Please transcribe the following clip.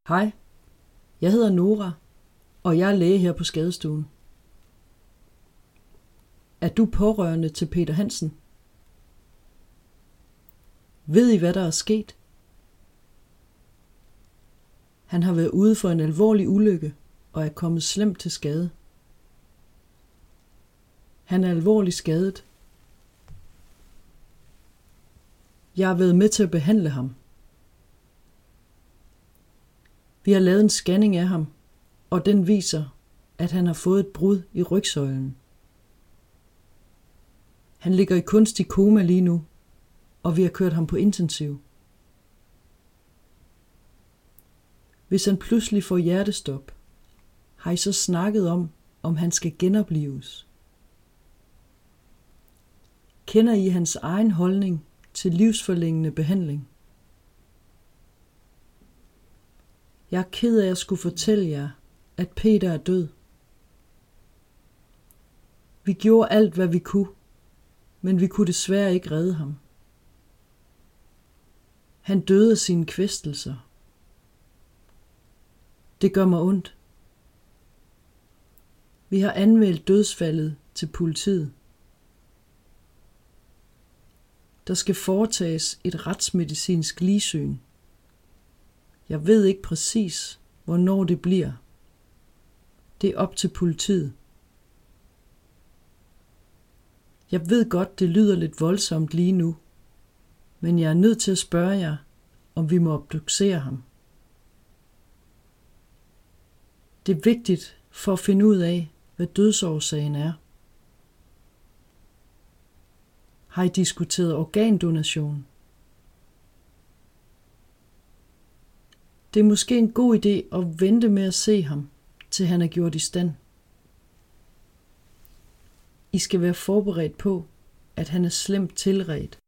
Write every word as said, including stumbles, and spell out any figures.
Hej, jeg hedder Nora, og jeg er læge her på skadestuen. Er du pårørende til Peter Hansen? Ved I, hvad der er sket? Han har været ude for en alvorlig ulykke og er kommet slemt til skade. Han er alvorligt skadet. Jeg har været med til at behandle ham. Vi har lavet en scanning af ham, og den viser, at han har fået et brud i rygsøjlen. Han ligger i kunstig koma lige nu, og vi har kørt ham på intensiv. Hvis han pludselig får hjertestop, har I så snakket om, om han skal genoplives? Kender I hans egen holdning til livsforlængende behandling? Jeg er ked af at skulle fortælle jer, at Peter er død. Vi gjorde alt, hvad vi kunne, men vi kunne desværre ikke redde ham. Han døde af sine kvæstelser. Det gør mig ondt. Vi har anmeldt dødsfaldet til politiet. Der skal foretages et retsmedicinsk ligsyn. Jeg ved ikke præcis, hvornår det bliver. Det er op til politiet. Jeg ved godt, det lyder lidt voldsomt lige nu, men jeg er nødt til at spørge jer, om vi må obducere ham. Det er vigtigt for at finde ud af, hvad dødsårsagen er. Har I diskuteret organdonation? Det er måske en god idé at vente med at se ham, til han er gjort i stand. I skal være forberedt på, at han er slemt tilredt.